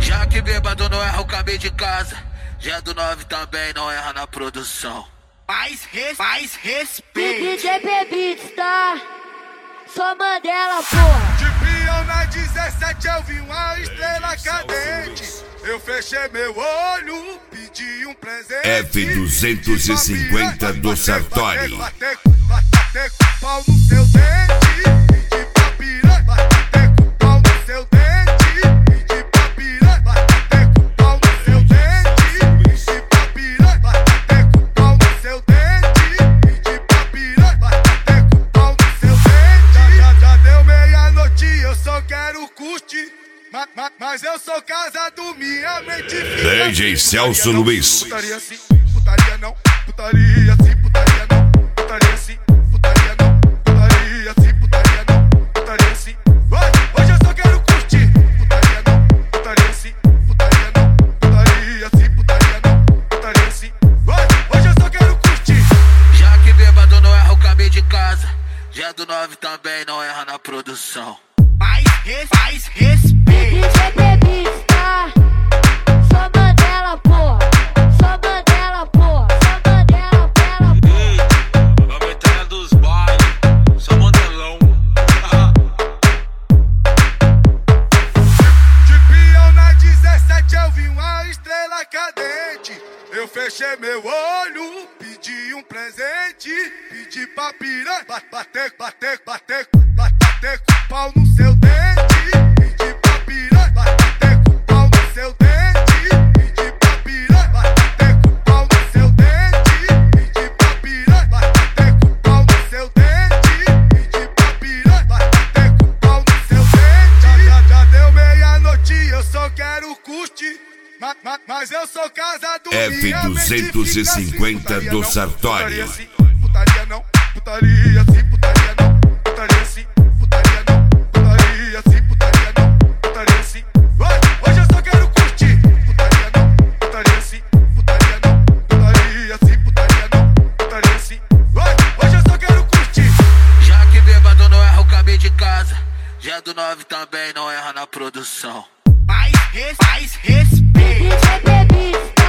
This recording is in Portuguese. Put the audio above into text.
Já que bêbado não erra o caminho de casa, já do 9 também não erra na produção. Mais respeito. DJ Beats, tá? Só Mandela, porra. De peão na 17 eu vi uma estrela cadente. Eu fechei meu olho, pedi um presente. F250 do Sartori. Bater com pau no seu dente. Pedi pra piranha, bater com pau no seu dente. Pedi pra piranha, bater com pau no seu dente. Pedi pra piranha, bater com pau no seu dente. Pedi pra piranha, bater com pau no seu dente. Já deu meia-noite, eu só quero curtir. Mas eu sou casado, minha mente fica. DJ Celso Luiz. Putaria sim, putaria não. Putaria sim, putaria não. Putaria sim, putaria não. Putaria sim, putaria não. Putaria sim. Hoje eu só quero curtir. Putaria não, putaria sim, putaria não. Putaria sim, putaria não. Putaria sim. Hoje eu só quero curtir. Já que bêbado não erra o caminho de casa, já do 9 também não erra na produção. Mais respeito. DJ Beats, tá? Só Mandela, porra. Só Mandela, porra. Só Mandela, porra. Ei, a metralha dos bailes, só Mandelão. De peão na 17 eu vi uma estrela cadente. Eu fechei meu olho, pedi um presente. Pedi pra piranha, bater com pau no seu dente. Pedi pra piranha, bater com pau no seu dente. Pedi pra piranha, bater com pau no seu dente. Pedi pra piranha, bater com pau no seu dente. Pedi pra piranha, bater com pau no seu dente. Já deu meia-noite, eu só quero curtir. Mas eu sou casado, F250 do Sartori. Putaria não, putaria sim, putaria não. Putaria sim, putaria não. Putaria sim, putaria não. Putaria sim. Hoje eu só quero curtir. Putaria não, putaria sim, putaria não. Putaria sim, putaria não. Putaria sim. Hoje eu só quero curtir. Já que bêbado não erra o caminho de casa, já do 9 também não erra na produção. Mais respeito. DJ Beats,